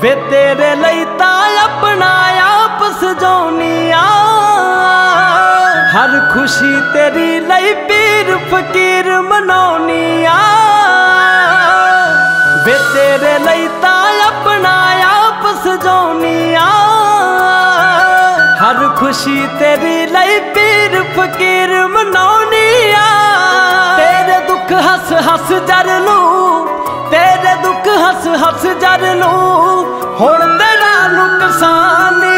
वे तेरे लई तां अपना आप सजाउनिया। हर खुशी तेरी लई पीर फकीर मनाउनिया। वे तेरे लई तां अपना आप सजाउनिया। हर खुशी तेरी लई पीर फकीर मनाउनिया। तेरे दुख हस हस जर लूं, तेरे दुख हस हस जर लूं, हुण तेरा नुकसान